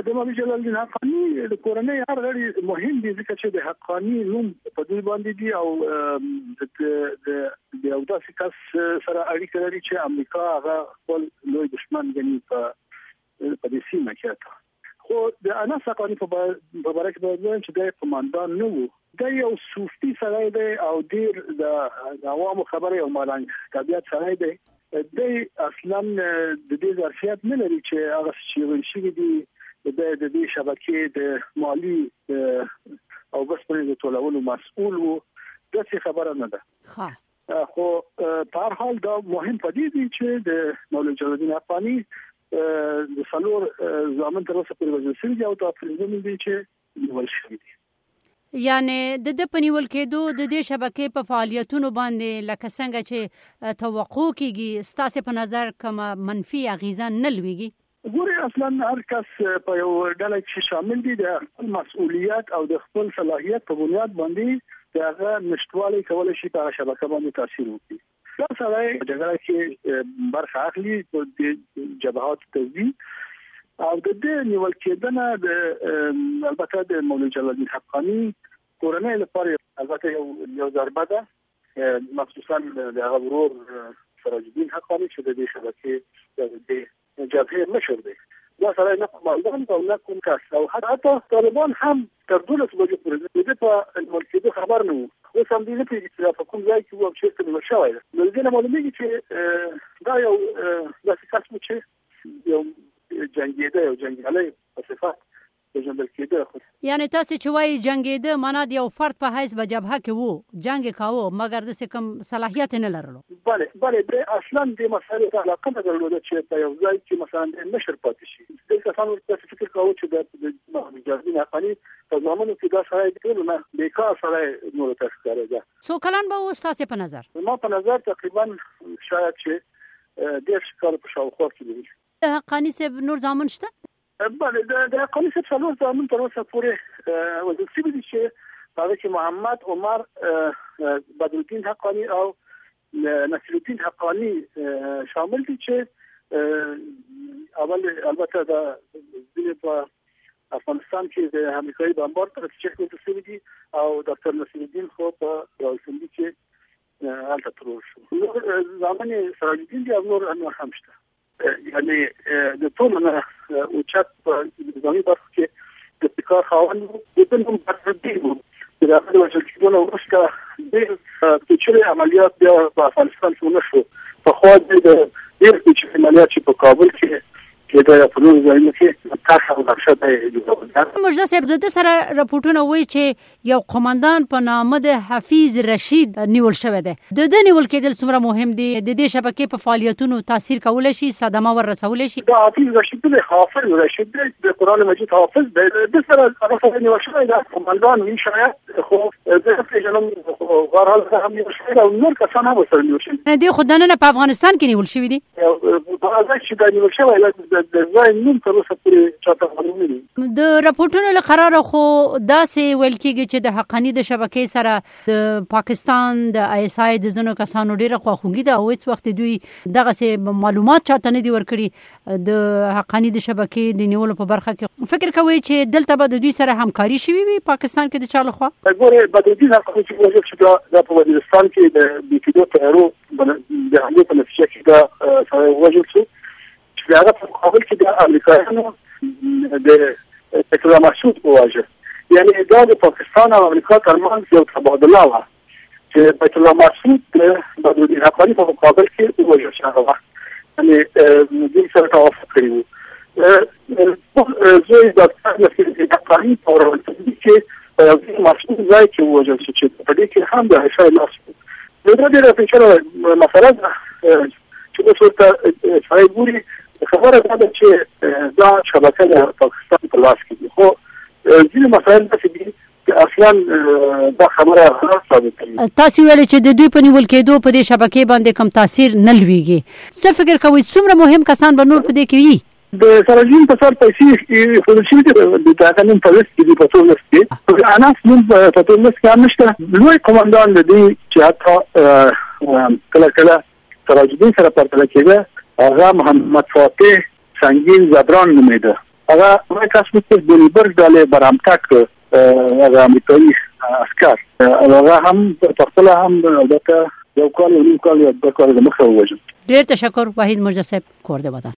د مولوي جلال الدین حقانی د کورنۍ هر غړي مهم دي ځکه چې د حقانی نوم په دوی باندې دي او د یو داسې کس سره اړیکه لري چې امریکا هغه خپل لوی دشمن ګڼي په دې سیمه کې. خو د انس حقانی په اړه کې باید چې د قوماندان نه وو، د یو صوفي سړی دی او ډیر د عوامو خبره او مالنګ طبيعت سړی دی. د اصلا د دې ظرفیت نه لري چې هغه شي دي د دې شبکې د مالی او بسپنې د ټولولو مسؤل وو. داسې خبره نه ده. خو په هر حال دا مهم پدې دي چې د مولوي جلال الدین حقانی د څلور ځامن تر اوسه پورې وژل شوي دي او دا پرېږدي دي چې نیول شوي دي. یعنی د پنیول کېدو د دې شبکې په فعالیتونو باندې لکه څنګه چې توقع کیږي ستاسو په نظر کوم منفي اغیزه نه لويږي؟ ګوري اصلا هر کس په یو ډله کې شامل دي د خپل مسؤلیت او د خپل صلاحیت په بنیاد باندې دغه نشټوالي کولای شي په شبکه باندې تاثیر وکړي. دا سره جګړه کې برخه اخلي د جبهات تزوید او د دې نیول کېدنه د البته د مولوي جلال الدین حقانی کورنۍ لپاره البته یو ضربه ده، مخصوصا د هغه ورور سراج الدین حقانی چې د دې شبکې د جبهه مشر دی. دا سره نه قومندان او نه کوم کس او حتی طالبان هم تر 12 بجې پورې د دې په نیول کېدو خبر نه وو. اوس هم دې په اطلاع کوم ځای کې وو چې څه شوی ده. نو دې معلومیږي چې دا یو داسې کس و چې یو جنگیده او جنگیالی په صفات پیژندل کېده. یعنی تاسو چې وایي جنگیده معنا د یو فرد په حیث به جبهه کې وو، جنگ کاوه مګر د کوم صلاحیت نه لرلو. بله د اصلا د مسایلو ته علاقه نه درلوده چې په یو ځای کې مثلا نشر پاتې شي. د کسانو په فکر کاوه چې د مولوي جلال الدین حقانی په زمانو کې دا سړی ټول نه بیکار سړی نور ته ښکارېده. څو کلن به اوس تاسو په نظر؟ ما په نظر تقریبا شاید چې 10 کال په شاوخوا کې دی. حقانی صاحب نور ځامن شته؟ بله د حقانی صاحب څلور ځامن تر اوسه پورې وژل شوي دي چې هغه کې محمد عمر بدرالدین حقانی او نصیر الدین حقانی شامل دي چې اول البته د په افغانستان کې د امریکایي بمبار تر څنګ شوي دي او ډاکټر نصیر الدین خو په راوسندي کې هلته ترور شو. ځامن سراج الدین دي او نور هم شته. یعنی د ټول نه اوچت په ځاني برخه کې د فکر خاوند د نوم بدرالدین وو. دا د وژل کېدو وروسته د پیچلي عملیات بیا په افغانستان کې ونشو. په خوا د ډېر پیچلي عملیات چې په کابل کې دا په نور ځایونو کې تاسو ورښه دی. مجده صاحب د سره راپورټونه وایي چې یو قومندان په نامه د حفیظ رشید نیول شوی دی. د نیول کېدل څومره مهم دی؟ د دې شبکې په فعالیتونو تاثیر کولای شي، صدمه ورسولای شي؟ دا حفیظ رشید دی، حافظ رشید دی، د قرآن مجید حافظ دی. د سره هغه نیول شوی دی قومندان وی شاید خو د پیژنم غرض هم نیول شوی او نور کسان هم سره نیول شوی دی. خو دنه په افغانستان کې نیول شوی دی. په ځکه چې دا نیول شوی د ځای نوم تر اوسه پورې چاته معلوم نه دي. د راپورټونو له قراره خو داسې ویل کېږي چې د حقانی د شبکې سره د پاکستان د ISI د ځینو کسانو ډېره خواخوږي ده او هیڅ وخت دوی دغسې معلومات چاته نه دي ورکړي د حقانی د شبکې د نیولو په برخه کې. فکر کوئ چې دلته به د دوی سره همکاري شوې وي پاکستان کې د چا لخوا؟ ګورې بدرالدین حقانی چې وژل شو دا په وزیرستان کې د بیکیدو تیارو د حملې په نتیجه کې دا سړی وژل شو چې هغه په مقابل کې د امریکایانو د بیت الله محسود وواژه. یعنی دا د پاکستان او امریکا ترمنځ یو تبادله وه چې بیت الله محسود د بدرالدین حقانی په مقابل کې ووژل شو. هغه وخت یعنی دوی سره توافق کړی وو. زوی ډاکټر نصیر الدین حقانی په راوسندي کې په یو محسود ځای کې ووژل شو چې په دې کې هم د ISI لاس و. نو دا ډېره پیچله مسله ده چې اوس ورته سړی ګوري. خبره دا ده چې دا شبکه د پاکستان په لاس کې دي. خو ځینې مسایل داسې دي چې اصلا دا خبره غلط ثابت کوي. تاسو ویلې چې د دوی په نیول کېدو په دې شبکې باندې کوم تاثیر نه لویږي. څه فکر کوئ څومره مهم کسان به نور په دې کې وي؟ د سراجین په سر پیسې ښودل شوي دي د هغه نوم په لست کې دي، په ټول لست کې. انس نوم په ټول لست کې هم نشته. لوی قومندان د دې چې حتی کله سراج الدین سره پرتله کېده هغه محمد فاتح سنگین زبران نومېده. هغه کس چې د لیبر ډلې برامټک هغه امریکایي عسكر هغه هم په خپل هم البته یو کال د مخه ووجه. ډېر تشکر وحید مرزا صاحب کور دې ودان.